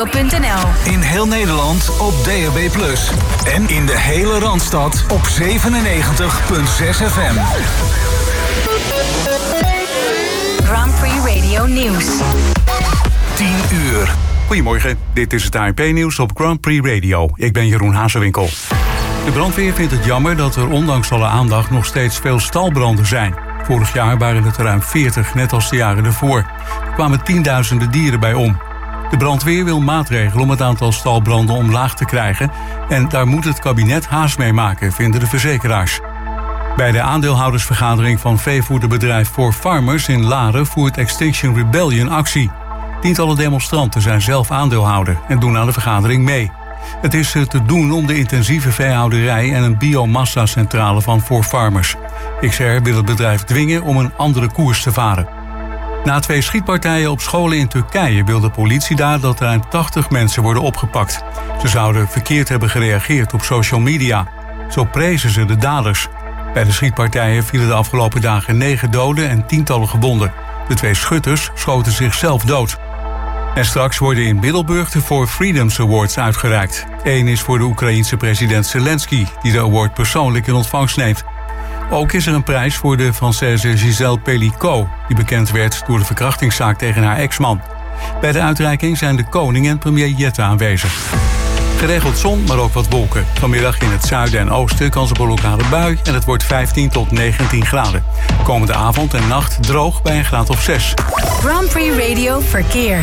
In heel Nederland op DAB+. En in de hele Randstad op 97.6 FM. Grand Prix Radio Nieuws. 10 uur. Goedemorgen, dit is het ANP-nieuws op Grand Prix Radio. Ik ben Jeroen Hazewinkel. De brandweer vindt het jammer dat er ondanks alle aandacht nog steeds veel stalbranden zijn. Vorig jaar waren het er ruim 40, net als de jaren ervoor. Er kwamen tienduizenden dieren bij om. De brandweer wil maatregelen om het aantal stalbranden omlaag te krijgen. En daar moet het kabinet haast mee maken, vinden de verzekeraars. Bij de aandeelhoudersvergadering van veevoederbedrijf For Farmers in Laren voert Extinction Rebellion actie. Tientallen demonstranten zijn zelf aandeelhouder en doen aan de vergadering mee. Het is te doen om de intensieve veehouderij en een biomassa-centrale van For Farmers. XR wil het bedrijf dwingen om een andere koers te varen. Na 2 schietpartijen op scholen in Turkije wil de politie daar dat ruim 80 mensen worden opgepakt. Ze zouden verkeerd hebben gereageerd op social media. Zo prezen ze de daders. Bij de schietpartijen vielen de afgelopen dagen 9 doden en tientallen gewonden. De 2 schutters schoten zichzelf dood. En straks worden in Middelburg de Four Freedoms Awards uitgereikt. 1 is voor de Oekraïense president Zelensky, die de award persoonlijk in ontvangst neemt. Ook is er een prijs voor de Française Gisèle Pellicot, die bekend werd door de verkrachtingszaak tegen haar ex-man. Bij de uitreiking zijn de koning en premier Jette aanwezig. Geregeld zon, maar ook wat wolken. Vanmiddag in het zuiden en oosten kans op een lokale bui en het wordt 15 tot 19 graden. Komende avond en nacht droog bij een graad of 6. Grand Prix Radio Verkeer.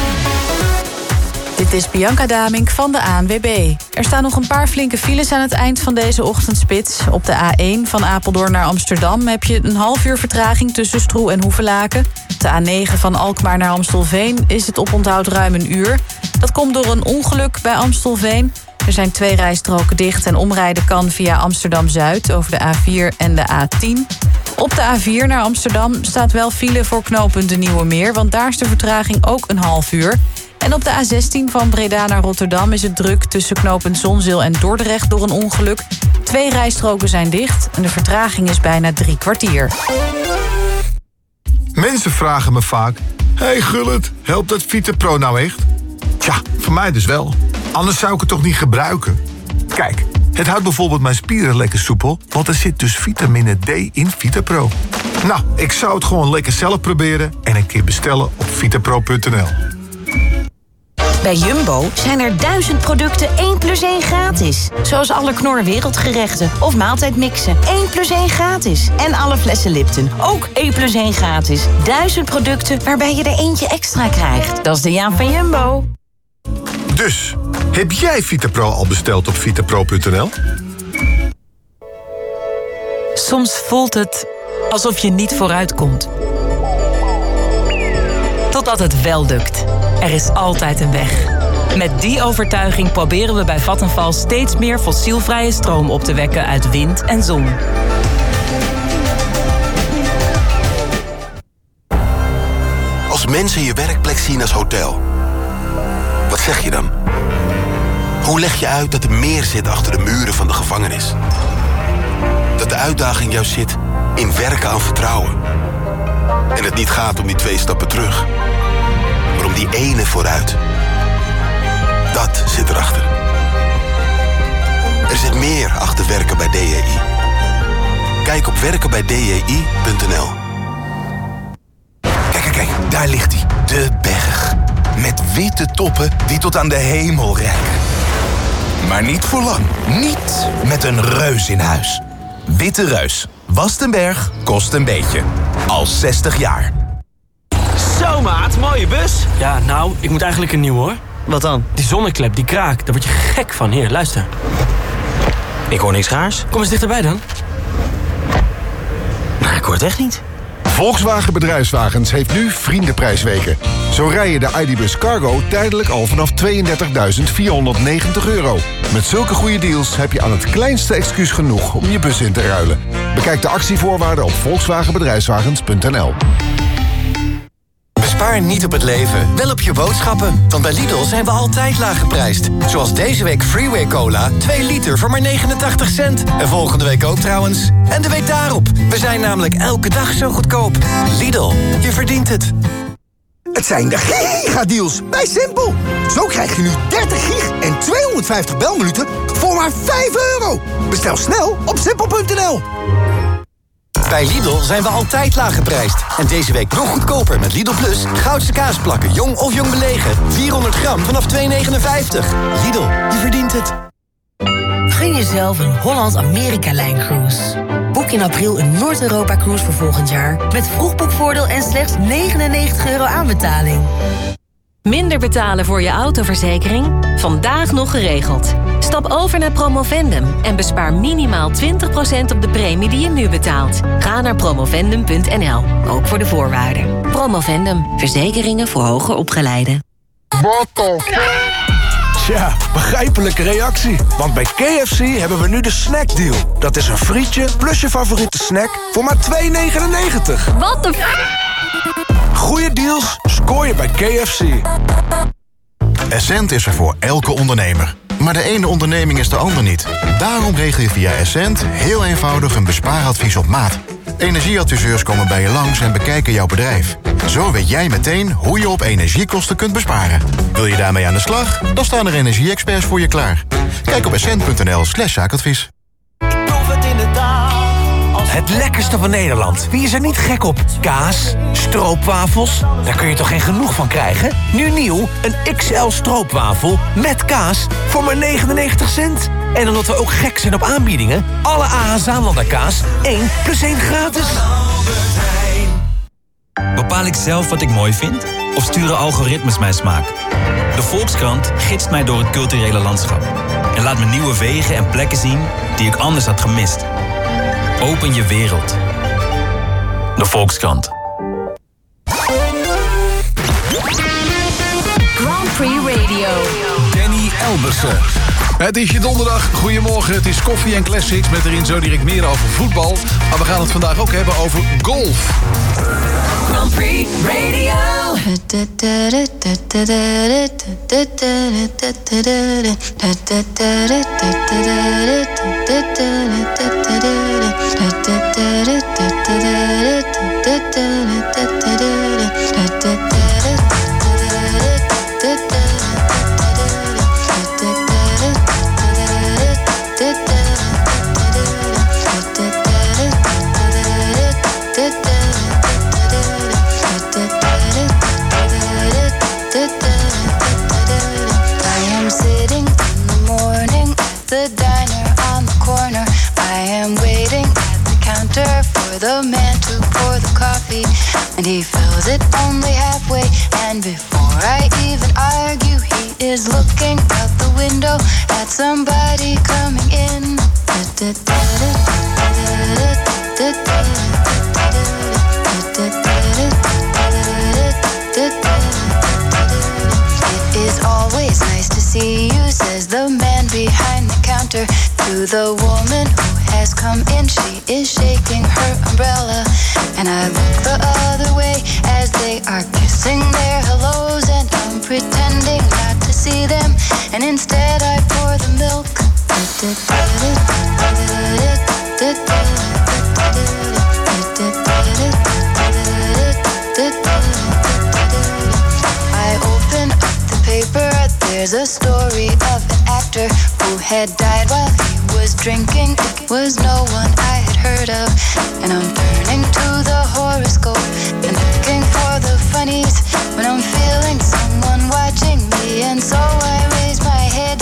Dit is Bianca Damink van de ANWB. Er staan nog een paar flinke files aan het eind van deze ochtendspits. Op de A1 van Apeldoorn naar Amsterdam heb je een half uur vertraging tussen Stroe en Hoevelaken. De A9 van Alkmaar naar Amstelveen is het oponthoud ruim een uur. Dat komt door een ongeluk bij Amstelveen. Er zijn 2 rijstroken dicht en omrijden kan via Amsterdam-Zuid over de A4 en de A10. Op de A4 naar Amsterdam staat wel file voor knooppunt de Nieuwe Meer, want daar is de vertraging ook een half uur. En op de A16 van Breda naar Rotterdam is het druk tussen knooppunt Zonzeel en Dordrecht door een ongeluk. 2 rijstroken zijn dicht en de vertraging is bijna 3 kwartier. Mensen vragen me vaak: hey Gullit, helpt dat VitaPro nou echt? Tja, voor mij dus wel. Anders zou ik het toch niet gebruiken? Kijk, het houdt bijvoorbeeld mijn spieren lekker soepel, want er zit dus vitamine D in VitaPro. Nou, ik zou het gewoon lekker zelf proberen en een keer bestellen op vitapro.nl. Bij Jumbo zijn er 1000 producten 1+1 gratis. Zoals alle Knor wereldgerechten of maaltijdmixen. 1+1 gratis. En alle flessen Lipton. Ook 1+1 gratis. 1000 producten waarbij je er eentje extra krijgt. Dat is de Jaap van Jumbo. Dus, heb jij VitaPro al besteld op vitapro.nl? Soms voelt het alsof je niet vooruitkomt. Totdat het wel lukt. Er is altijd een weg. Met die overtuiging proberen we bij Vattenfall steeds meer fossielvrije stroom op te wekken uit wind en zon. Als mensen je werkplek zien als hotel, wat zeg je dan? Hoe leg je uit dat er meer zit achter de muren van de gevangenis? Dat de uitdaging juist zit in werken aan vertrouwen. En het niet gaat om die 2 stappen terug, maar om die ene vooruit. Dat zit erachter. Er zit meer achter werken bij DJI. Kijk op werkenbijdji.nl. Kijk, daar ligt hij. De berg. Met witte toppen die tot aan de hemel reiken. Maar niet voor lang. Niet met een reus in huis. Witte Reus. Wast een berg, kost een beetje. Al 60 jaar. Zo maat, mooie bus. Ja, nou, ik moet eigenlijk een nieuw hoor. Wat dan? Die zonneklep, die kraakt, daar word je gek van. Hier, luister. Ik hoor niks raars. Kom eens dichterbij dan. Nou, ik hoor het echt niet. Volkswagen Bedrijfswagens heeft nu vriendenprijsweken. Zo rij je de ID.Buzz Cargo tijdelijk al vanaf €32.490. Met zulke goede deals heb je aan het kleinste excuus genoeg om je bus in te ruilen. Bekijk de actievoorwaarden op volkswagenbedrijfswagens.nl. Bespaar niet op het leven, wel op je boodschappen. Want bij Lidl zijn we altijd laag geprijsd. Zoals deze week Freeway Cola, 2 liter voor maar 89 cent. En volgende week ook trouwens. En de week daarop. We zijn namelijk elke dag zo goedkoop. Lidl, je verdient het. Het zijn de gigadeals bij Simpel. Zo krijg je nu 30 gig en 250 belminuten voor maar €5. Bestel snel op simpel.nl. Bij Lidl zijn we altijd laag geprijsd. En deze week nog goedkoper met Lidl Plus. Goudse kaasplakken, jong of jong belegen. 400 gram vanaf €2,59. Lidl, je verdient het. Gun jezelf een Holland-Amerika-lijn-cruise. Boek in april een Noord-Europa-cruise voor volgend jaar. Met vroegboekvoordeel en slechts €99 aanbetaling. Minder betalen voor je autoverzekering? Vandaag nog geregeld. Stap over naar Promovendum en bespaar minimaal 20% op de premie die je nu betaalt. Ga naar promovendum.nl, ook voor de voorwaarden. Promovendum, verzekeringen voor hoger opgeleiden. Tja, begrijpelijke reactie. Want bij KFC hebben we nu de snackdeal. Dat is een frietje plus je favoriete snack voor maar €2,99. Wat de Goeie deals scoor je bij KFC. Essent is er voor elke ondernemer. Maar de ene onderneming is de ander niet. Daarom regel je via Essent heel eenvoudig een bespaaradvies op maat. Energieadviseurs komen bij je langs en bekijken jouw bedrijf. Zo weet jij meteen hoe je op energiekosten kunt besparen. Wil je daarmee aan de slag? Dan staan er energie-experts voor je klaar. Kijk op essent.nl/zaakadvies. Ik proef het inderdaad. Het lekkerste van Nederland. Wie is er niet gek op? Kaas, stroopwafels. Daar kun je toch geen genoeg van krijgen? Nu nieuw, een XL stroopwafel met kaas voor maar 99 cent. En omdat we ook gek zijn op aanbiedingen, alle AH Zaanlander kaas 1 + 1 gratis. Bepaal ik zelf wat ik mooi vind? Of sturen algoritmes mijn smaak? De Volkskrant gidst mij door het culturele landschap. En laat me nieuwe wegen en plekken zien die ik anders had gemist. Open je wereld. De Volkskrant. Grand Prix Radio. Danny Elbersen. Het is je donderdag. Goedemorgen. Het is Koffie en Classics met erin zo direct meer over voetbal. Maar we gaan het vandaag ook hebben over golf. Grand Prix Radio. The man to pour the coffee, and he fills it only halfway. And before I even argue, he is looking out the window at somebody coming in. It is always nice to see you, says the man behind the counter to the woman who has come in. She is shaking her umbrella, and I look the other way as they are kissing their hellos, and I'm pretending not to see them, and instead I pour the milk. I open up the paper, there's a story of an actor who had died while he was drinking. It was no one I had heard of, and I'm turning to the horoscope and looking for the funnies when I'm feeling someone watching me, and so I raise my head.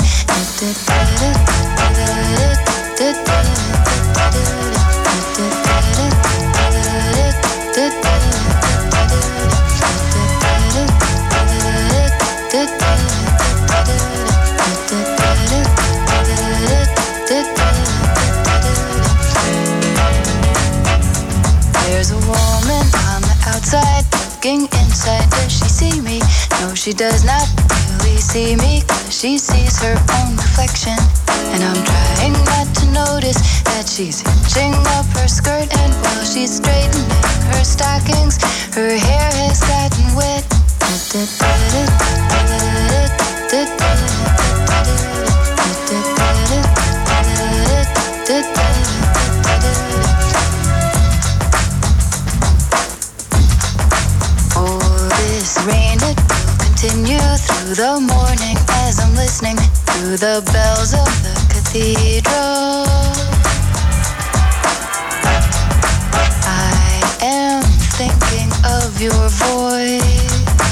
There's a woman on the outside looking inside. Does she see me? No, she does not really see me, 'cause she sees her own reflection. And I'm trying not to notice that she's hitching up her skirt, and while she's straightening her stockings, her hair has gotten wet. Oh, this rain listening to the bells of the cathedral. I am thinking of your voice.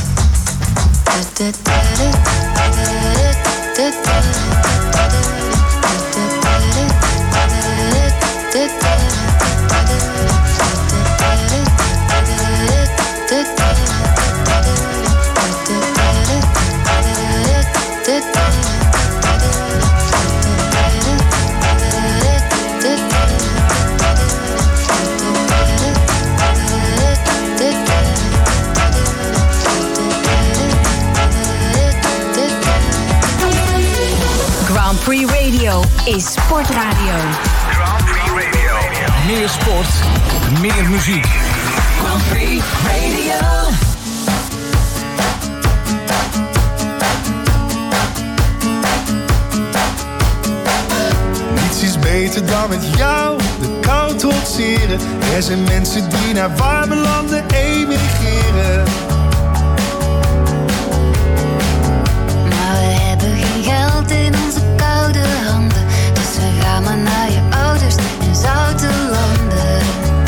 Grand Prix Radio is sportradio. Grand Prix Radio. Meer sport, meer muziek. Grand Prix Radio. Niets is beter dan met jou de kou trotseren. Er zijn mensen die naar warme landen emigreren. Maar we hebben geen geld in onze koude handen. Dus we gaan maar naar je ouders in zoute landen.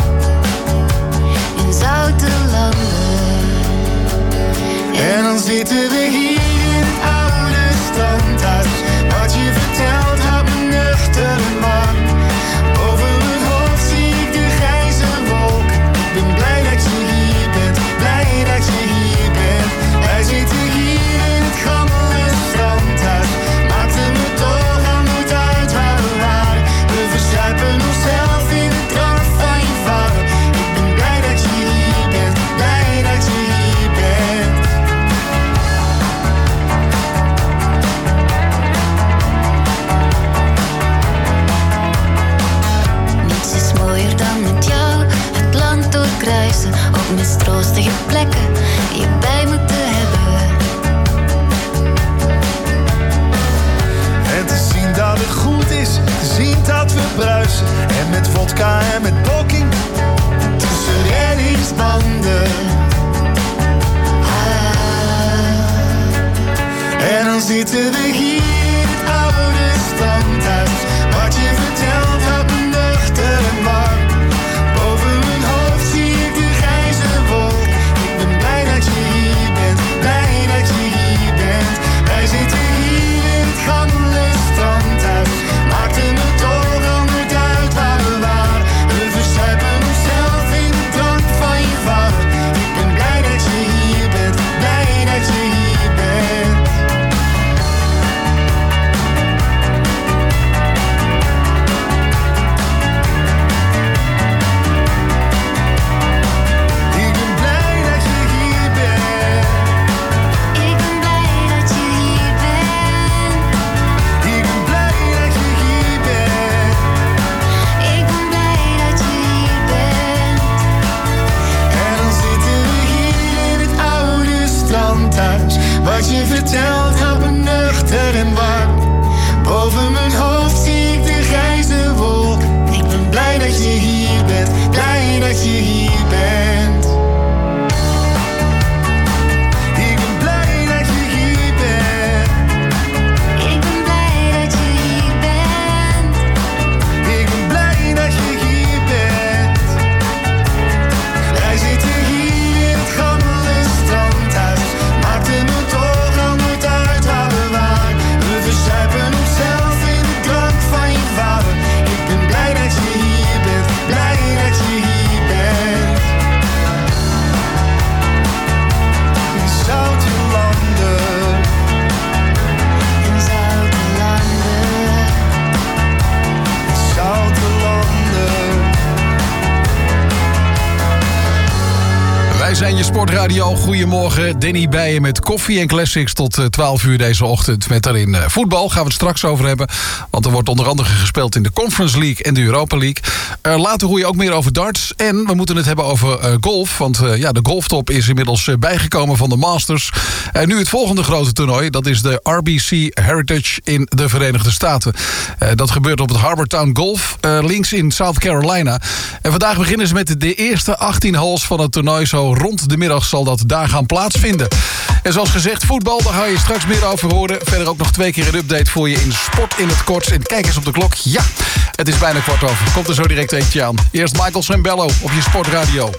In zoute landen. En dan zitten we hier in het oude standhuis. Wat je vertelt houdt me nuchter en man. Over mijn hoofd zie ik de grijze wolk. Ik ben blij dat je hier bent, blij dat je hier bent. Wij zitten hier in het gammele strandhuis. Maakte me toch al nooit uit waar we waren. We verzuipen onszelf in de drank van je vader. Ik ben blij dat je hier bent, blij dat je hier bent. Niets is mooier dan met jou het land doorkruisen. Op mistroostige plekken je bij moeten hebben. En te zien dat het goed is, te zien dat we bruisen. En met vodka en met blokking tussen reddingsbanden. En dan zitten we hier in het oude standhuis. Wat je vertelt houdt me nuchter en warm. Boven mijn hoofd zie ik de grijze wolk. Ik ben blij dat je hier bent, blij dat je hier bent. Wij zitten hier in het gammele strandhuis. Maakte me toch al nooit uit waar we waren. We verzuipen onszelf in de drank van je vader. Ik ben blij dat je hier bent, blij dat je hier bent. Ik ben blij dat je hier bent. Ik ben blij dat je hier bent. Ik ben blij dat je hier bent. Ik ben blij dat je hier bent. En dan zitten we hier in het oude strandhuis. Wat je vertelt houdt me nuchter en warm. Boven mijn hoofd zie ik de grijze wolk. Ik ben blij dat je hier bent, blij dat je hier bent. Ik ben blij dat je hier bent. Ik ben blij dat je hier bent. Ik ben blij dat je hier bent. Wij zitten hier in het gammele strandhuis. Maakte me toch al nooit uit waar we waren. We verzuipen onszelf in de drank van je vader. Ik ben blij dat je hier bent, blij dat je hier bent. In zoute landen. In zoute landen. Zoute landen. Wij zijn je sportradio. Goedemorgen. Danny Bijen met koffie en classics tot 12 uur deze ochtend. Met daarin voetbal. Gaan we het straks over hebben. Want er wordt onder andere gespeeld in de Conference League en de Europa League. Later hoor je ook meer over darts. En we moeten het hebben over golf. Want de golftop is inmiddels bijgekomen van de Masters. En nu het volgende grote toernooi. Dat is de RBC Heritage in de Verenigde Staten. Dat gebeurt op het Harbortown Golf links in South Carolina. En vandaag beginnen ze met de eerste 18 holes van het toernooi zo rond rond de middag zal dat daar gaan plaatsvinden. En zoals gezegd, voetbal, daar ga je straks meer over horen. Verder ook nog 2 keer een update voor je in Sport in het Kort. En kijk eens op de klok. Ja, het is bijna 15:15. Komt er zo direct eentje aan. Eerst Michael Sembello op je Sportradio.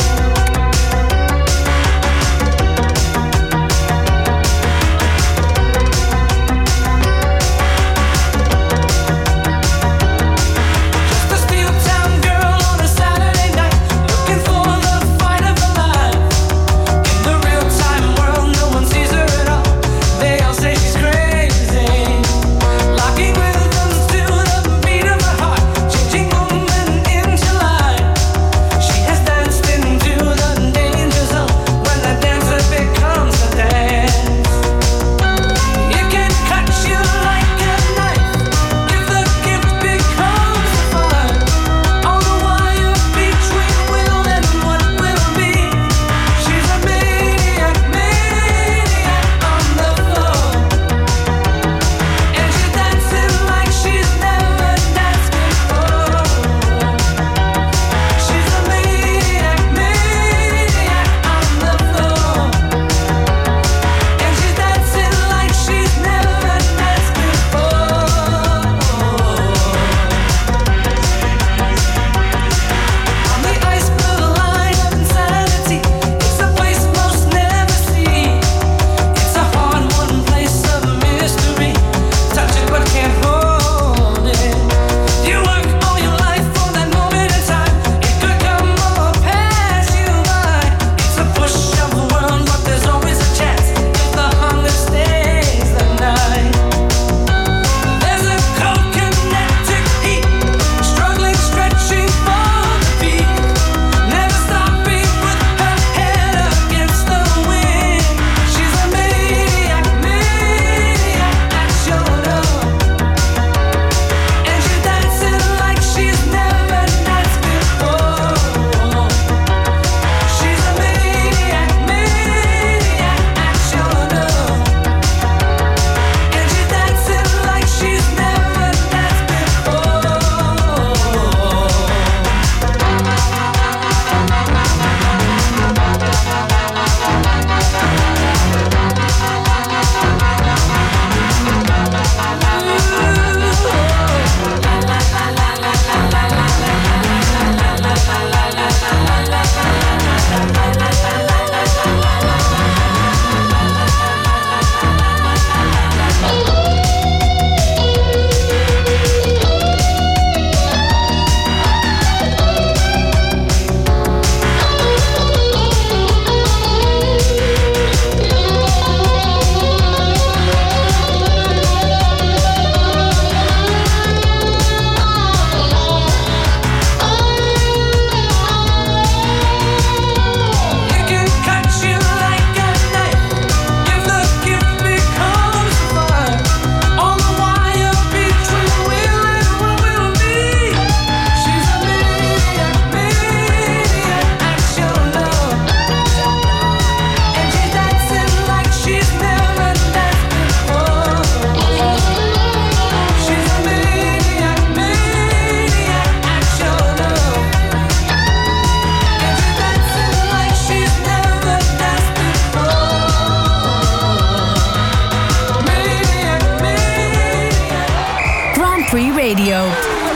Radio.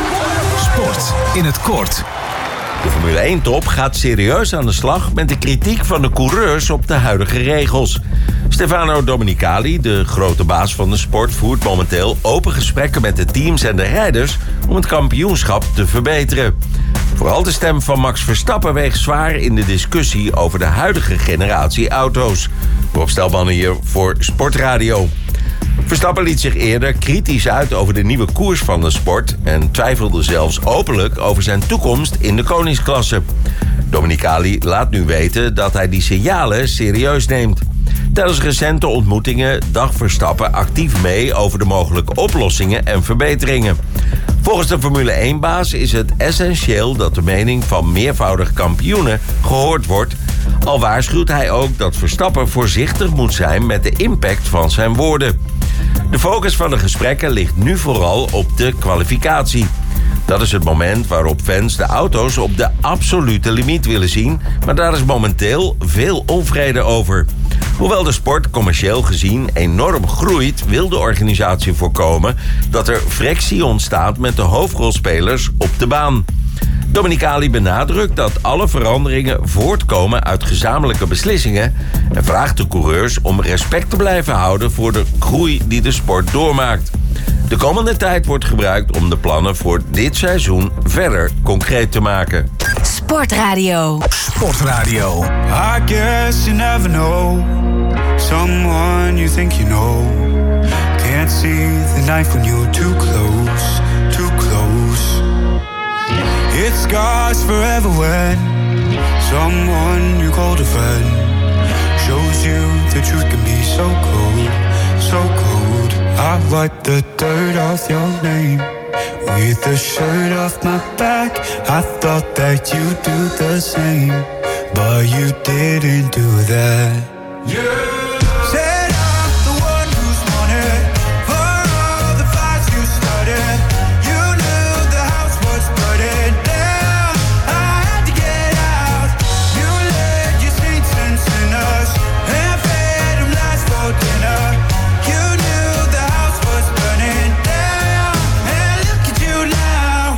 Sport in het kort. De Formule 1-top gaat serieus aan de slag met de kritiek van de coureurs op de huidige regels. Stefano Domenicali, de grote baas van de sport, voert momenteel open gesprekken met de teams en de rijders om het kampioenschap te verbeteren. Vooral de stem van Max Verstappen weegt zwaar in de discussie over de huidige generatie auto's. Rob Stelman hier voor Sportradio. Verstappen liet zich eerder kritisch uit over de nieuwe koers van de sport en twijfelde zelfs openlijk over zijn toekomst in de koningsklasse. Domenicali laat nu weten dat hij die signalen serieus neemt. Tijdens recente ontmoetingen dacht Verstappen actief mee over de mogelijke oplossingen en verbeteringen. Volgens de Formule 1-baas is het essentieel dat de mening van meervoudig kampioenen gehoord wordt. Al waarschuwt hij ook dat Verstappen voorzichtig moet zijn met de impact van zijn woorden. De focus van de gesprekken ligt nu vooral op de kwalificatie. Dat is het moment waarop fans de auto's op de absolute limiet willen zien, maar daar is momenteel veel onvrede over. Hoewel de sport commercieel gezien enorm groeit, wil de organisatie voorkomen dat er frictie ontstaat met de hoofdrolspelers op de baan. Domenicali benadrukt dat alle veranderingen voortkomen uit gezamenlijke beslissingen en vraagt de coureurs om respect te blijven houden voor de groei die de sport doormaakt. De komende tijd wordt gebruikt om de plannen voor dit seizoen verder concreet te maken. Sportradio. Sportradio. I guess you never know someone you think you know. Can't see the knife when you're too close, too close. It scars forever when someone you called a friend shows you the truth can be so cold, so cold. I wipe the dirt off your name with the shirt off my back. I thought that you'd do the same, but you didn't do that. Said I'm the one who's wanted for all the fights you started. You knew the house was burning down. I had to get out. You led your saints and sinners and fed them lies for dinner. You knew the house was burning down. And look at you now.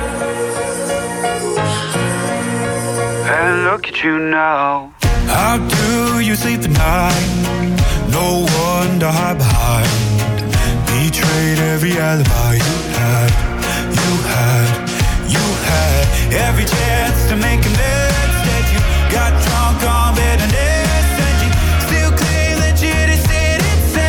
And look at you now. How do you sleep at night? No one to hide behind. Betrayed every alibi you had. You had, you had every chance to make amends. Instead you got drunk on bitterness, and you still claim that you didn't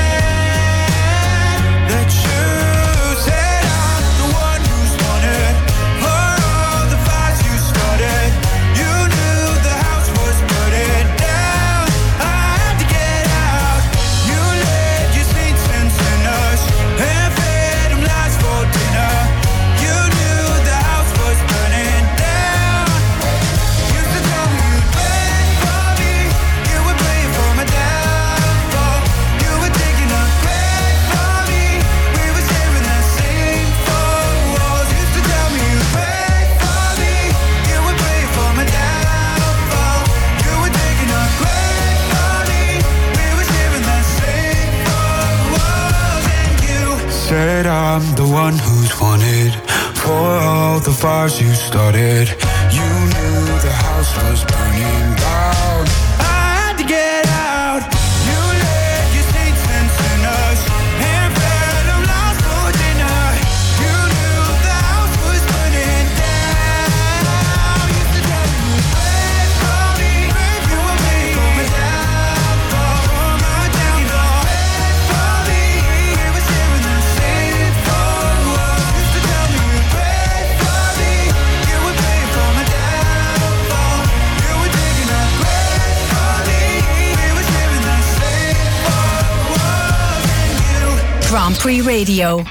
sad. That you said I'm the one who's wanted for all the fights you started. You knew the house was burning down. I had to get out. You led your saints and sinners and fed them lies for dinner. You knew the house was burning down. Used to tell me you'd wait for me. You would play for my downfall. You were taking a break for me. We were sharing the same four walls. Used to tell me you'd wait for me. You would play for my downfall. You were taking a break for me. We were sharing the same four walls. And you said I'm the one who's wanted for all the fires you started. You knew the house was burning down. I had to get out. You led your saints and sinners and fed them lies for dinner. You knew the house was burning down. Used to tell me you'd wait for me. You were waiting for my downfall, for my downfall. Wait for me. We were sharing the same four walls. Used to tell me you'd wait for me. You were waiting for my downfall. You were taking a break for me. We were sharing the same four walls. And you Grand Prix Radio.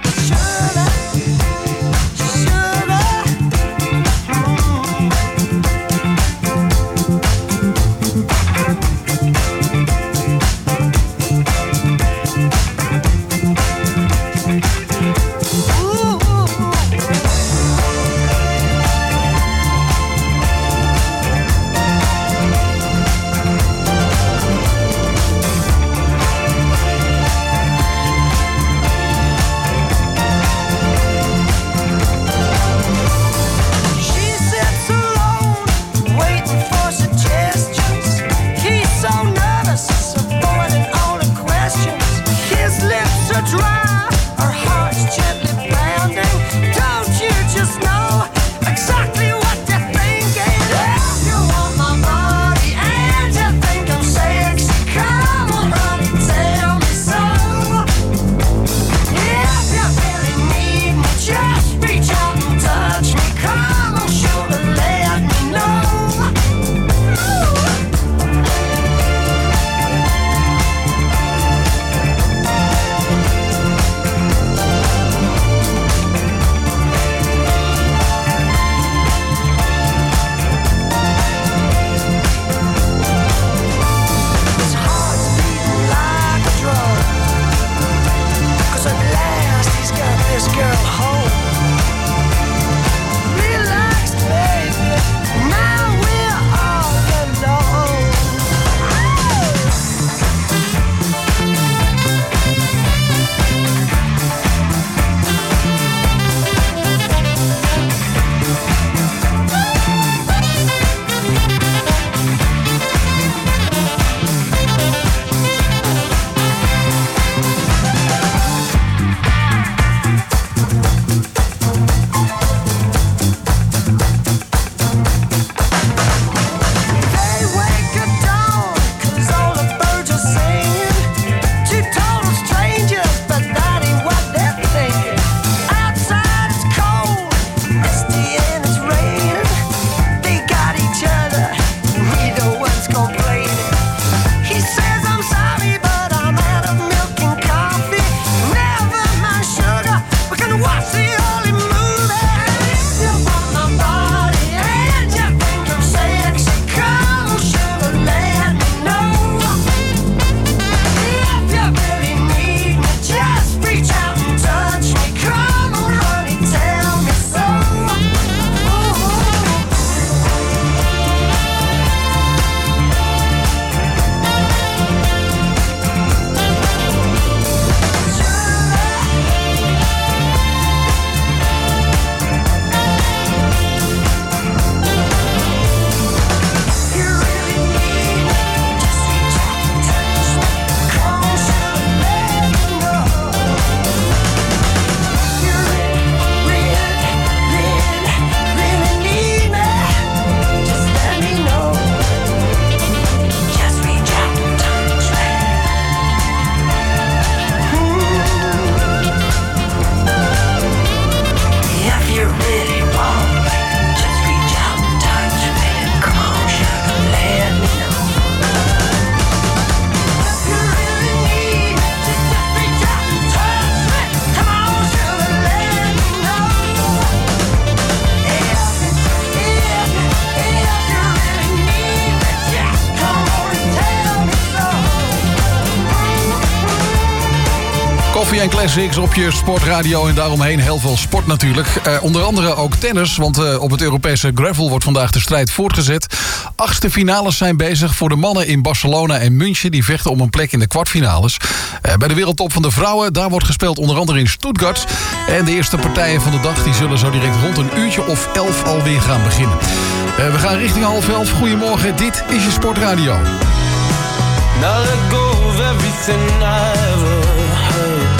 Koffie en Classics op je sportradio en daaromheen heel veel sport natuurlijk. Onder andere ook tennis, want op het Europese gravel wordt vandaag de strijd voortgezet. 8e finales zijn bezig voor de mannen in Barcelona en München. Die vechten om een plek in de kwartfinales. Bij de wereldtop van de vrouwen, daar wordt gespeeld onder andere in Stuttgart. En de eerste partijen van de dag die zullen zo direct rond een uurtje of 11 alweer gaan beginnen. We gaan richting 10:30. Goedemorgen, dit is je sportradio. Now let go of everything I ever heard,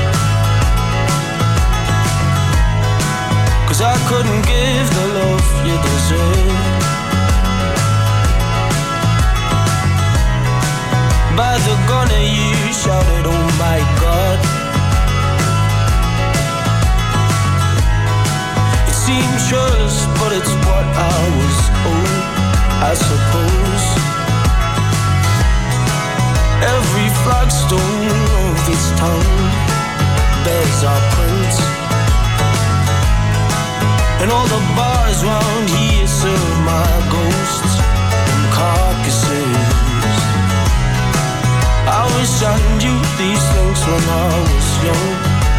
'cause I couldn't give the love you deserve. By the gun you shouted, oh my God. It seems yours, but it's what I was owed, I suppose. Every flagstone of this town bears our prints, and all the bars round here serve my ghosts and carcasses. I wish I knew these things when I was young,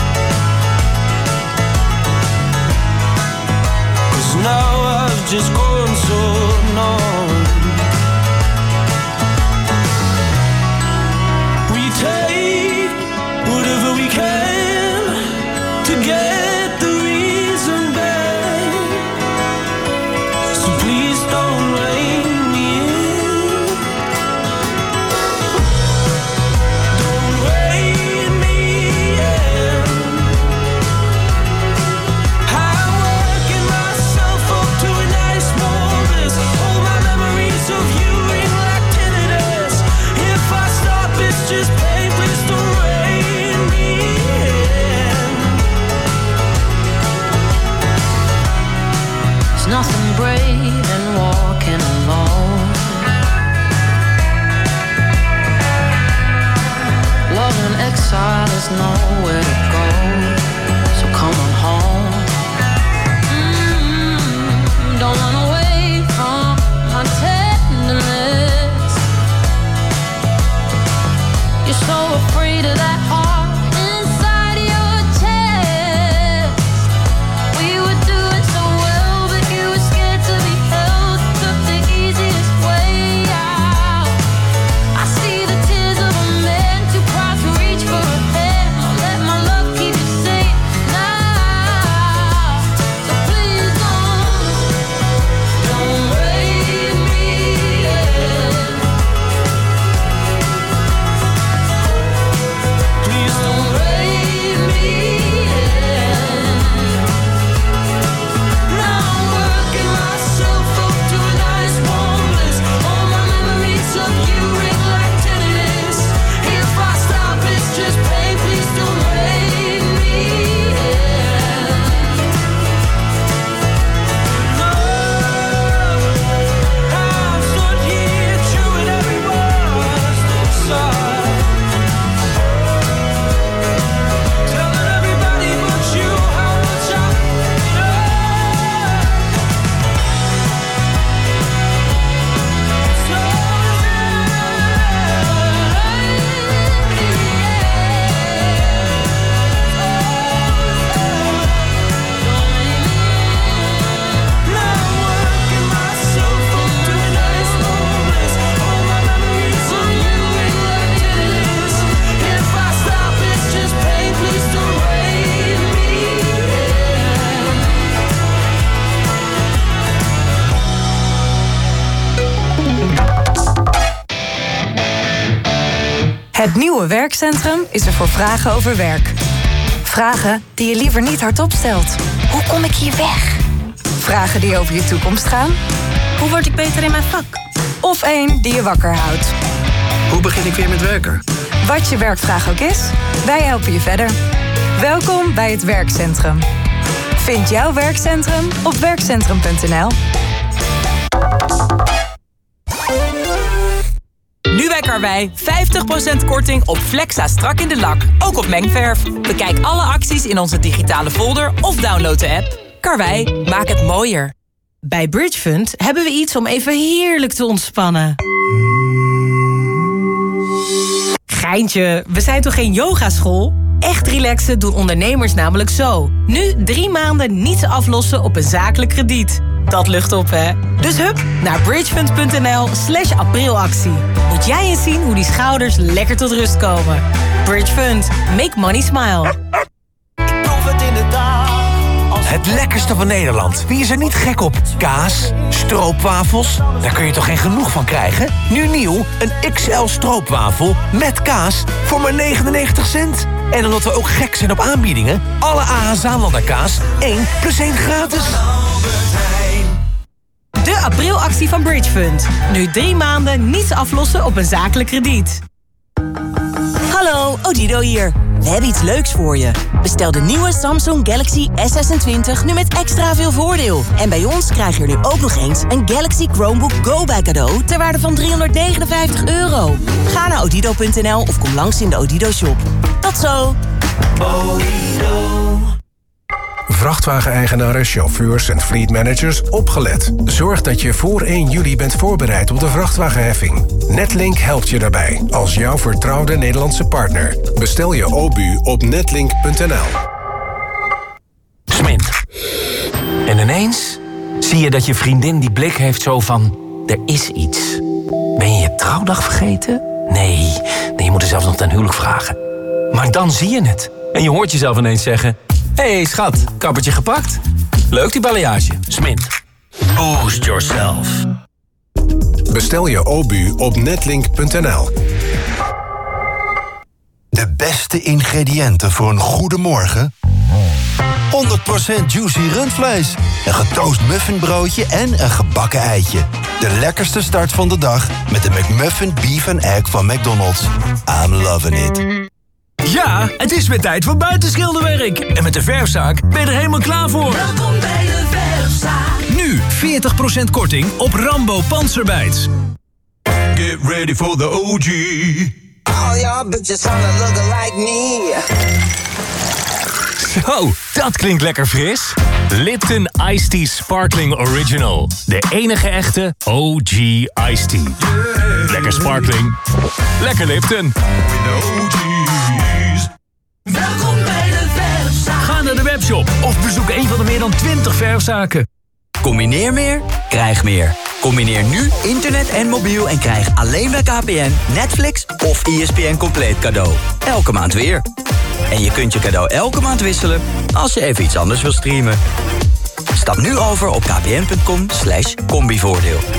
'cause now I've just gone so numb. Take whatever we can to get the reason back, so please don't rein me in. Don't rein me in. I'm working myself up to a nice warm bliss. All my memories of you ring like tinnitus. If I stop, it's just pain. Please don't rein me in. There's nothing brave in walking alone. Love in exile is nowhere to go, so come on home. Don't run away from my tenderness. You're so afraid of that heart inside your chest. We were doing so well, but you were scared to be held. Took the easiest way out. I see the tears of a man too proud to reach for a hand. I'll let my love keep you safe now. So please don't rein me in. Please don't rein me in. Now I'm working myself up to a nice warm bliss. All my memories of you ring like tinnitus. If I stop, it's just pain. Please don't rein me in. No, I've stood here chewing every word inside, telling everybody but you how much I Het nieuwe werkcentrum is er voor vragen over werk. Vragen die je liever niet hardop stelt. Hoe kom ik hier weg? Vragen die over je toekomst gaan. Hoe word ik beter in mijn vak? Of één die je wakker houdt. Hoe begin ik weer met werken? Wat je werkvraag ook is, wij helpen je verder. Welkom bij het werkcentrum. Vind jouw werkcentrum op werkcentrum.nl. Nu bij Karwei 50% korting op Flexa strak in de lak. Ook op mengverf. Bekijk alle acties in onze digitale folder of download de app. Karwei, maak het mooier. Bij Bridgefund hebben we iets om even heerlijk te ontspannen. Geintje, we zijn toch geen yogaschool? Echt relaxen doen ondernemers namelijk zo. Nu 3 maanden niets aflossen op een zakelijk krediet. Dat lucht op, hè? Dus hup naar bridgefund.nl/aprilactie. Moet jij eens zien hoe die schouders lekker tot rust komen. Bridge Fund. Make money smile. Ik proef het inderdaad. Het lekkerste van Nederland. Wie is er niet gek op? Kaas, stroopwafels. Daar kun je toch geen genoeg van krijgen? Nu nieuw, een XL stroopwafel met kaas voor maar 99 cent. En omdat we ook gek zijn op aanbiedingen... alle AH Zaanlander kaas 1 + 1 gratis. De aprilactie van Bridge Fund. Nu 3 maanden niets aflossen op een zakelijk krediet. Hallo, Odido hier. We hebben iets leuks voor je. Bestel de nieuwe Samsung Galaxy S26 nu met extra veel voordeel. En bij ons krijg je er nu ook nog eens een Galaxy Chromebook Go bij cadeau... ter waarde van €359. Ga naar odido.nl of kom langs in de Odido shop. Tot zo. Vrachtwageneigenaren, chauffeurs en fleetmanagers opgelet. Zorg dat je voor 1 juli bent voorbereid op de vrachtwagenheffing. Netlink helpt je daarbij, als jouw vertrouwde Nederlandse partner. Bestel je OBU op netlink.nl. Smint. En ineens zie je dat je vriendin die blik heeft zo van... er is iets. Ben je je trouwdag vergeten? Nee, je moet er zelfs nog ten huwelijk vragen. Maar dan zie je het. En je hoort jezelf ineens zeggen... Hey schat, kappertje gepakt? Leuk die balayage. Smint. Boost yourself. Bestel je OBU op netlink.nl. De beste ingrediënten voor een goede morgen? 100% juicy rundvlees, een getoast muffinbroodje en een gebakken eitje. De lekkerste start van de dag met de McMuffin Beef and Egg van McDonald's. I'm loving it. Ja, het is weer tijd voor buitenschilderwerk. En met de verfzaak ben je er helemaal klaar voor. Welkom bij de verfzaak. Nu 40% korting op Rambo Panzerbijts. Get ready for the OG. All y'all bitches wanna look like me. Zo, dat klinkt lekker fris. Lipton Iced Tea Sparkling Original. De enige echte OG Iced Tea. Lekker sparkling. Lekker Lipton. Welkom bij de verfzaak. Ga naar de webshop of bezoek een van de meer dan 20 verfzaken. Combineer meer, krijg meer. Combineer nu internet en mobiel en krijg alleen bij KPN Netflix of ESPN Compleet cadeau. Elke maand weer. En je kunt je cadeau elke maand wisselen als je even iets anders wil streamen. Stap nu over op kpn.com/combivoordeel.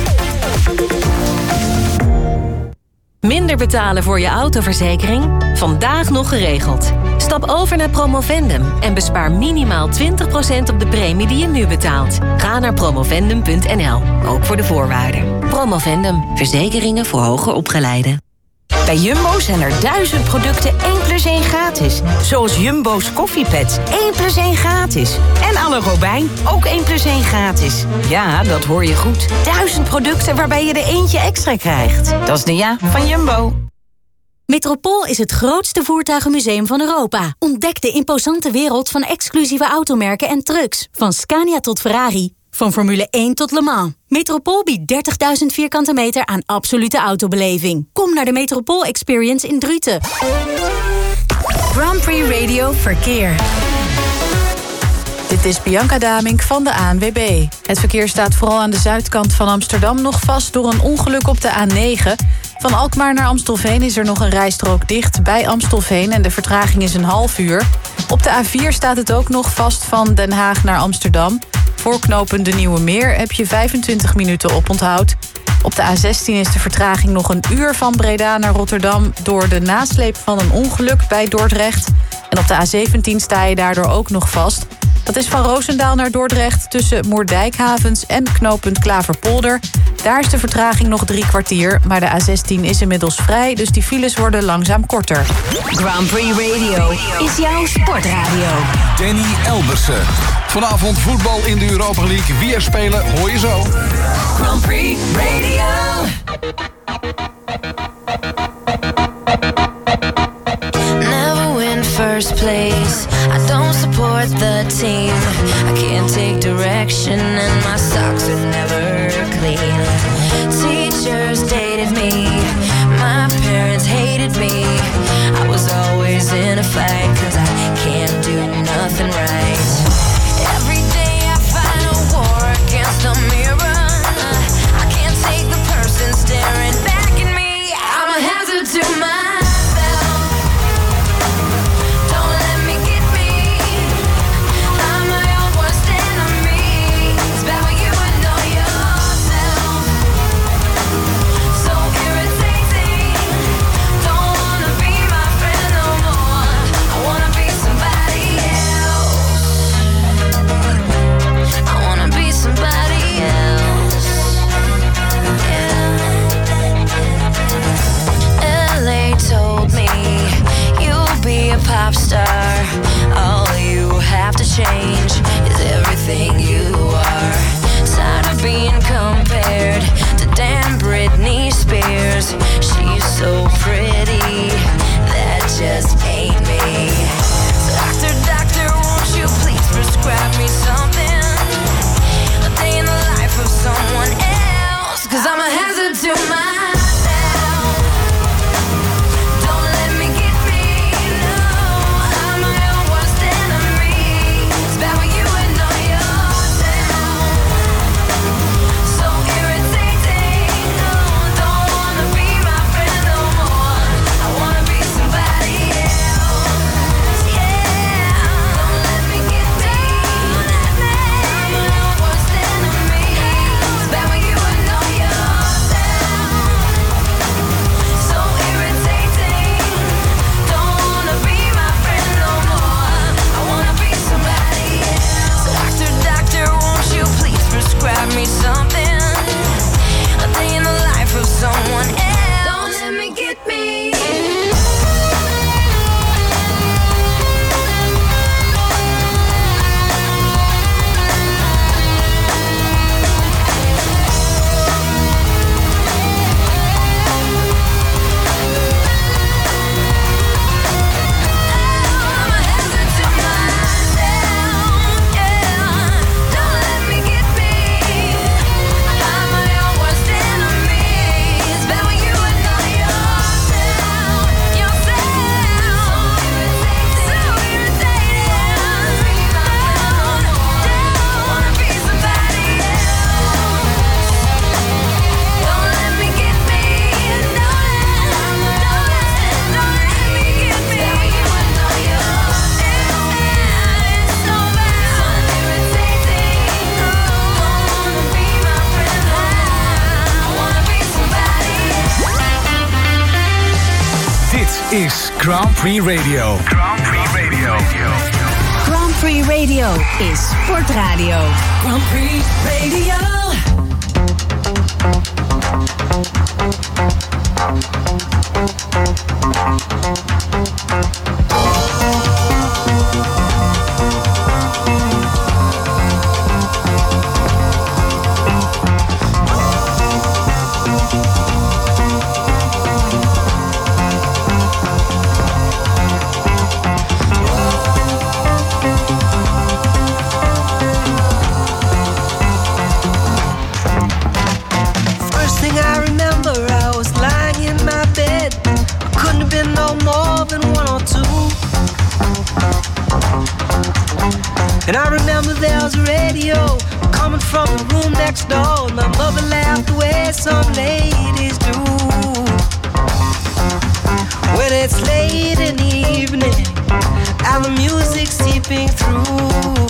Minder betalen voor je autoverzekering? Vandaag nog geregeld. Stap over naar Promovendum en bespaar minimaal 20% op de premie die je nu betaalt. Ga naar promovendum.nl, ook voor de voorwaarden. Promovendum, verzekeringen voor hoger opgeleiden. Bij Jumbo zijn er 1000 producten 1 + 1 gratis. Zoals Jumbo's koffiepads 1 + 1 gratis. En Alle Robijn ook 1 + 1 gratis. Ja, dat hoor je goed. 1000 producten waarbij je er eentje extra krijgt. Dat is de ja van Jumbo. Metropool is het grootste voertuigenmuseum van Europa. Ontdek de imposante wereld van exclusieve automerken en trucks. Van Scania tot Ferrari. Van Formule 1 tot Le Mans. Metropool biedt 30.000 vierkante meter aan absolute autobeleving. Kom naar de Metropool Experience in Druten. Grand Prix Radio Verkeer. Dit is Bianca Damink van de ANWB. Het verkeer staat vooral aan de zuidkant van Amsterdam nog vast door een ongeluk op de A9. Van Alkmaar naar Amstelveen is er nog een rijstrook dicht bij Amstelveen en de vertraging is een half uur. Op de A4 staat het ook nog vast van Den Haag naar Amsterdam. Voor knooppunt de Nieuwe Meer heb je 25 minuten oponthoud. Op de A16 is de vertraging nog een uur van Breda naar Rotterdam door de nasleep van een ongeluk bij Dordrecht. En op de A17 sta je daardoor ook nog vast. Dat is van Roosendaal naar Dordrecht tussen Moerdijkhavens en knooppunt Klaverpolder. Daar is de vertraging nog 3 kwartier, maar de A16 is inmiddels vrij, dus die files worden langzaam korter. Grand Prix Radio is jouw sportradio. Danny Elbersen. Vanavond voetbal in de Europa League. Wie er spelen, hoor je zo. Grand Prix Radio. Never win first place. I don't support the team. I can't take direction and my socks are never clean. Teachers dated me. My parents hated me. I was always in a fight 'cause change is everything you are. Tired of being compared to damn Britney Spears. She's so pretty, that just ain't me. So doctor, won't you please prescribe me something? A day in the life of someone else, 'cause I'm a hazard to myself. Don't let me get me, no. I'm my own worst enemy. It's bad when you know yourself. So irritating, no. Don't wanna be my friend no more. I wanna be somebody else, yeah. Don't let me get me, I'm my own worst enemy. It's bad when you know yourself. So irritating, don't wanna be my friend no more. I wanna be somebody else. Doctor, won't you please prescribe me something? A day in the life of someone else. Don't let me get me. Dit is Grand Prix Radio. Grand Prix Radio. Grand Prix Radio is sportradio. Grand Prix Radio. First thing I remember, I was lying in my bed. Couldn't have been no more than 1 or 2. And I remember there was a radio coming from the room next door. And my mother laughed the way some ladies do. When it's late in the evening and the music's seeping through.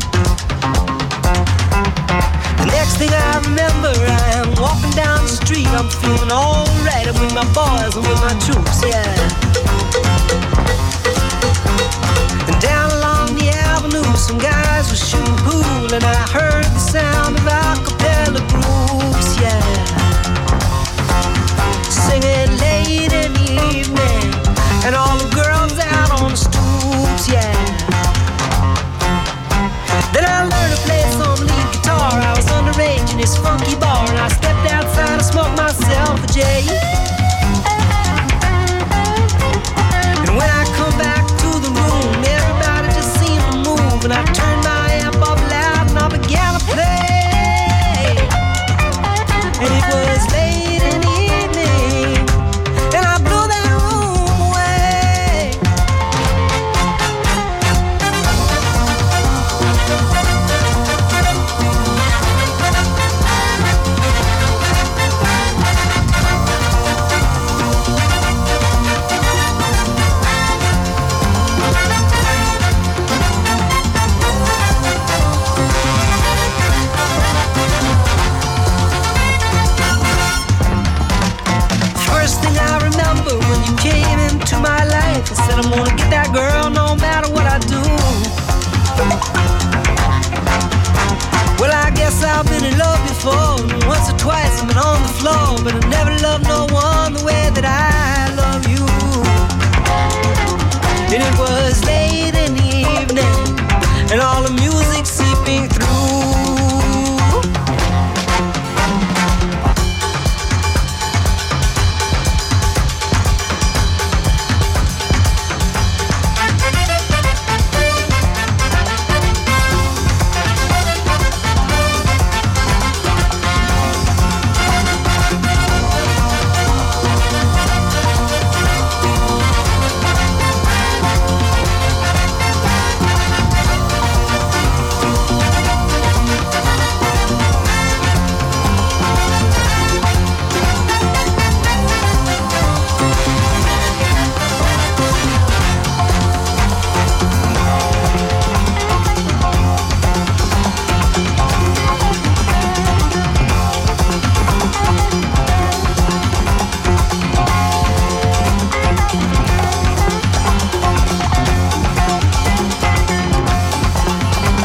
The next thing I remember, I am walking down the street. I'm feeling alright. I'm with my boys and with my troops, yeah. And down along the avenue, some guys were shooting pool, and I heard the sound of a cappella groups, yeah. Singing late in the evening, and all the girls out on the stoops, yeah. Then I learned to play some lead guitar. I was underage in this funky bar, and I stepped outside and smoked myself a J. And when I come back to the room, everybody just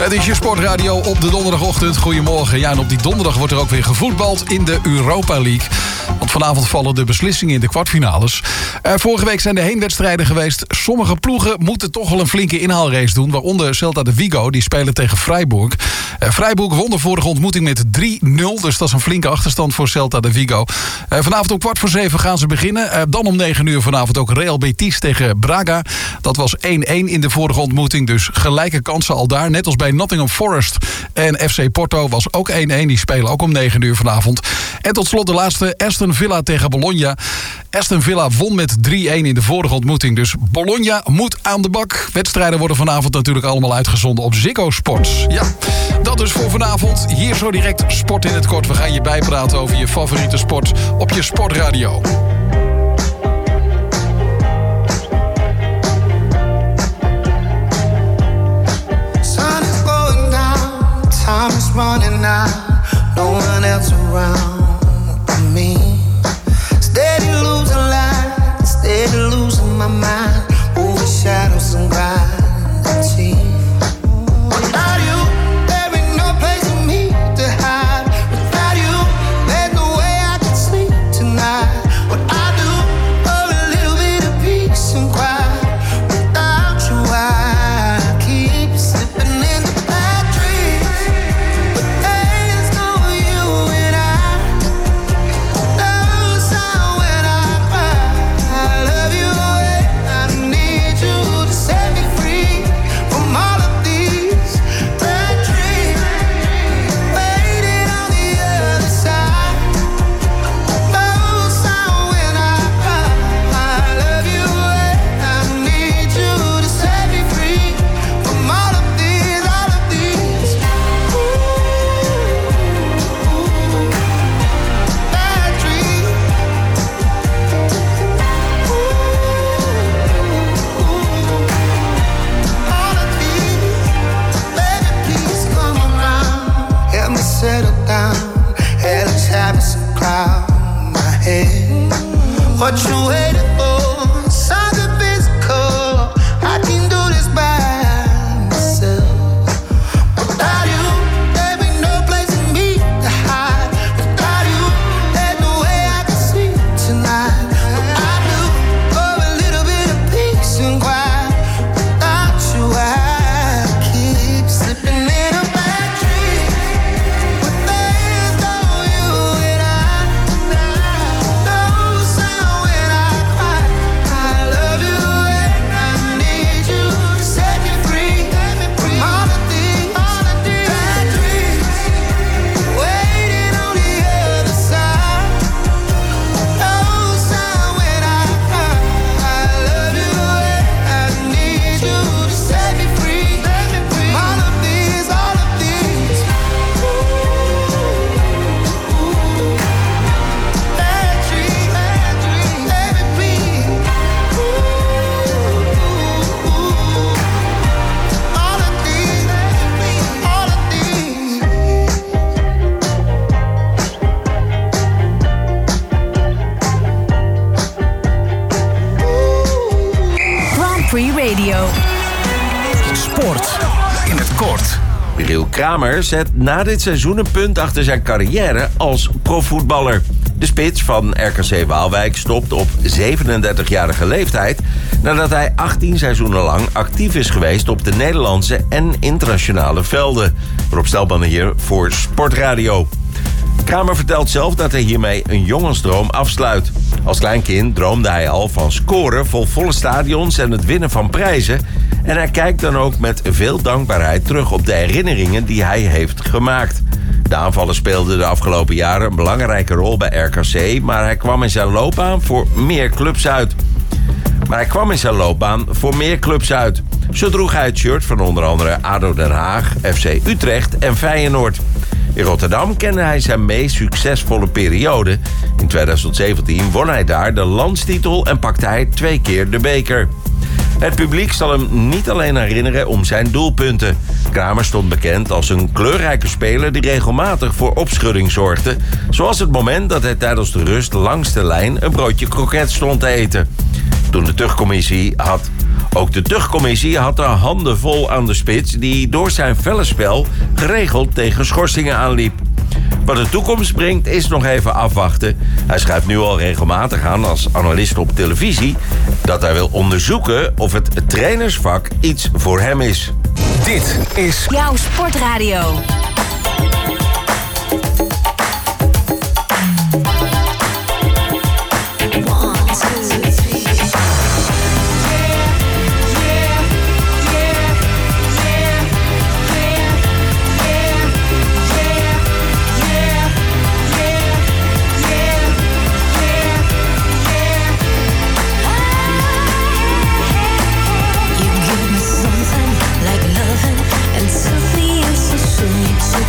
Het is je sportradio op de donderdagochtend. Goedemorgen. Ja, en op die donderdag wordt er ook weer gevoetbald in de Europa League. Want vanavond vallen de beslissingen in de kwartfinales. Vorige week zijn er heenwedstrijden geweest. Sommige ploegen moeten toch wel een flinke inhaalrace doen. Waaronder Celta de Vigo, die spelen tegen Freiburg. Freiburg won de vorige ontmoeting met 3-0. Dus dat is een flinke achterstand voor Celta de Vigo. Vanavond om 6:15 gaan ze beginnen. Dan om 9 uur vanavond ook Real Betis tegen Braga. Dat was 1-1 in de vorige ontmoeting. Dus gelijke kansen al daar. Net als bij Nottingham Forest en FC Porto was ook 1-1. Die spelen ook om 9 uur vanavond. En tot slot de laatste, Aston Villa tegen Bologna. Aston Villa won met 3-1 in de vorige ontmoeting. Dus Bologna moet aan de bak. Wedstrijden worden vanavond natuurlijk allemaal uitgezonden op Ziggo Sport. Ja, dat dus voor vanavond. Hier zo direct Sport in het Kort. We gaan je bijpraten over je favoriete sport op je sportradio. Sun is going down, time is running out, no one else around but me. Steady losing light, steady losing my mind, over shadows and gravity. Without you, there ain't no place for me to hide. Without you, there's no way I can sleep tonight. What I do, for a little bit of peace and quiet. Without you, I keep slipping into bad dreams. But there's no you and I. No sound when I cry. I love you and I need you to set me free from all of these bad dreams. Waiting on the other side. No sound when I cry. I love you and I need you to set me free from all of these bad dreams. All of these, baby, please come around. Help me settle down. Hell is having some cloud in my head. What you waiting for? Something physical. I can do this by myself. Without you, there ain't no place for me to hide. Without you, there's no way I can sleep tonight. What I do, for a little bit of peace and quiet. Without you, I keep slipping in a bad dream. But there's no you and I. No sound when I cry. I love you and I need you to set me free from all of these bad dreams. Waiting on the other side. No sound when I cry. I love you and I need you to set me free from all of these bad dreams. Baby, please. All of these, all of these. Grand Prix Radio. Sport in het kort. Michiel Kramer zet na dit seizoen een punt achter zijn carrière als profvoetballer. De spits van RKC Waalwijk stopt op 37-jarige leeftijd nadat hij 18 seizoenen lang actief is geweest op de Nederlandse en internationale velden. Rob Stelman hier voor Sportradio. Kramer vertelt zelf dat hij hiermee een jongensdroom afsluit. Als klein kind droomde hij al van scoren vol volle stadions en het winnen van prijzen. En hij kijkt dan ook met veel dankbaarheid terug op de herinneringen die hij heeft gemaakt. De aanvallen speelden de afgelopen jaren een belangrijke rol bij RKC, maar hij kwam in zijn loopbaan voor meer clubs uit. Zo droeg hij het shirt van onder andere ADO Den Haag, FC Utrecht en Feyenoord. In Rotterdam kende hij zijn meest succesvolle periode. In 2017 won hij daar de landstitel en pakte hij 2 keer de beker. Het publiek zal hem niet alleen herinneren om zijn doelpunten. Kramer stond bekend als een kleurrijke speler die regelmatig voor opschudding zorgde. Zoals het moment dat hij tijdens de rust langs de lijn een broodje kroket stond te eten. Toen de terugcommissie had Ook de tuchtcommissie had er handen vol aan de spits... die door zijn felle spel geregeld tegen schorsingen aanliep. Wat de toekomst brengt is nog even afwachten. Hij schuift nu al regelmatig aan als analist op televisie... dat hij wil onderzoeken of het trainersvak iets voor hem is. Dit is jouw Sportradio. Like loving and took me in so soon. You took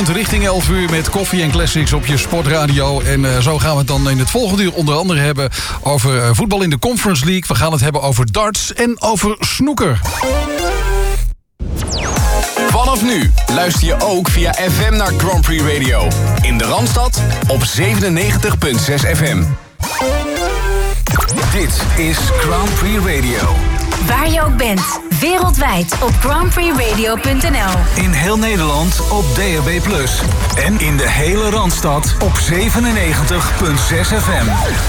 Voortdurend richting 11 uur met Koffie en Classics op je sportradio. En zo gaan we het dan in het volgende uur onder andere hebben over voetbal in de Conference League. We gaan het hebben over darts en over snooker. Vanaf nu luister je ook via FM naar Grand Prix Radio. In de Randstad op 97.6 FM. Dit is Grand Prix Radio. Waar je ook bent, wereldwijd op grandprixradio.nl. In heel Nederland op DAB+. En in de hele Randstad op 97.6 FM.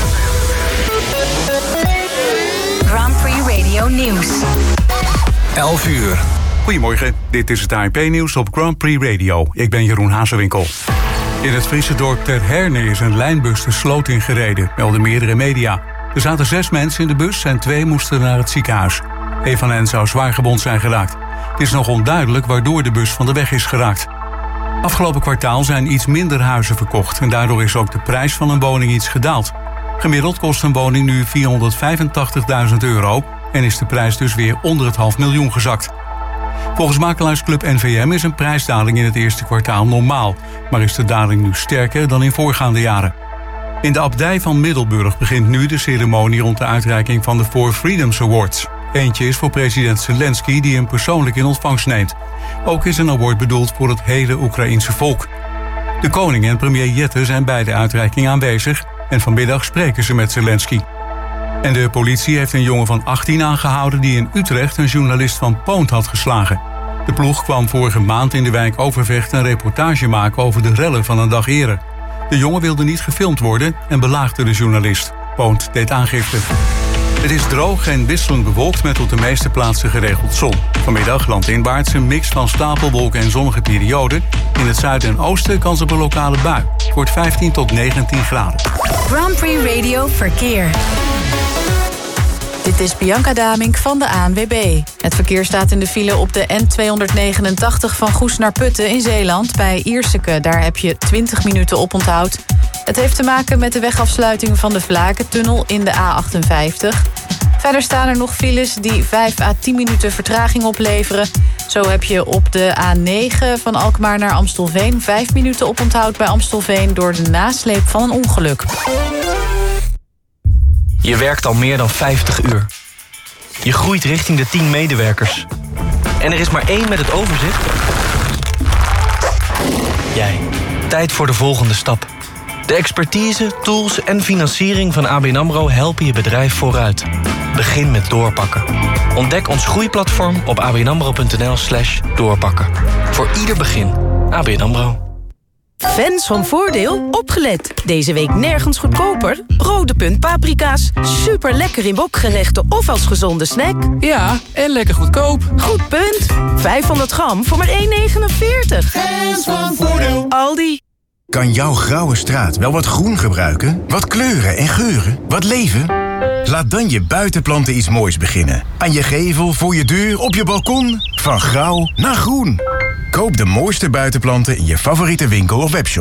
Grand Prix Radio Nieuws. 11 uur. Goedemorgen, dit is het ANP-nieuws op Grand Prix Radio. Ik ben Jeroen Hazewinkel. In het Friese dorp Ter Herne is een lijnbus de sloot ingereden, melden meerdere media. Er zaten 6 mensen in de bus en 2 moesten naar het ziekenhuis. Een van hen zou zwaar gewond zijn geraakt. Het is nog onduidelijk waardoor de bus van de weg is geraakt. Afgelopen kwartaal zijn iets minder huizen verkocht en daardoor is ook de prijs van een woning iets gedaald. Gemiddeld kost een woning nu €485.000 en is de prijs dus weer onder het $500.000 gezakt. Volgens makelaarsclub NVM is een prijsdaling in het eerste kwartaal normaal, maar is de daling nu sterker dan in voorgaande jaren. In de abdij van Middelburg begint nu de ceremonie rond de uitreiking van de Four Freedoms Awards. Eentje is voor president Zelensky die hem persoonlijk in ontvangst neemt. Ook is een award bedoeld voor het hele Oekraïense volk. De koning en premier Jette zijn bij de uitreiking aanwezig en vanmiddag spreken ze met Zelensky. En de politie heeft een jongen van 18 aangehouden die in Utrecht een journalist van Poont had geslagen. De ploeg kwam vorige maand in de wijk Overvecht een reportage maken over de rellen van een dag eerder. De jongen wilde niet gefilmd worden en belaagde de journalist. Poont deed aangifte. Het is droog en wisselend bewolkt met op de meeste plaatsen geregeld zon. Vanmiddag landinwaarts een mix van stapelwolken en zonnige perioden. In het zuiden en oosten kans op een lokale bui. Het wordt 15 tot 19 graden. Grand Prix Radio Verkeer. Dit is Bianca Damink van de ANWB. Het verkeer staat in de file op de N289 van Goes naar Putten in Zeeland. Bij Ierseke, daar heb je 20 minuten oponthoud. Het heeft te maken met de wegafsluiting van de Vlakentunnel in de A58. Verder staan er nog files die 5 à 10 minuten vertraging opleveren. Zo heb je op de A9 van Alkmaar naar Amstelveen 5 minuten oponthoud bij Amstelveen door de nasleep van een ongeluk. Je werkt al meer dan 50 uur. Je groeit richting de 10 medewerkers. En er is maar 1 met het overzicht. Jij. Tijd voor de volgende stap. De expertise, tools en financiering van ABN AMRO helpen je bedrijf vooruit. Begin met doorpakken. Ontdek ons groeiplatform op abnamro.nl/doorpakken. Voor ieder begin. ABN AMRO. Fans van Voordeel, opgelet. Deze week nergens goedkoper. Rode Punt paprika's. Super lekker in wokgerechten of als gezonde snack. Ja, en lekker goedkoop. Goed punt. 500 gram voor maar €1,49. Fans van Voordeel. Aldi. Kan jouw grauwe straat wel wat groen gebruiken? Wat kleuren en geuren? Wat leven? Laat dan je buitenplanten iets moois beginnen. Aan je gevel, voor je deur, op je balkon. Van grauw naar groen. Koop de mooiste buitenplanten in je favoriete winkel of webshop.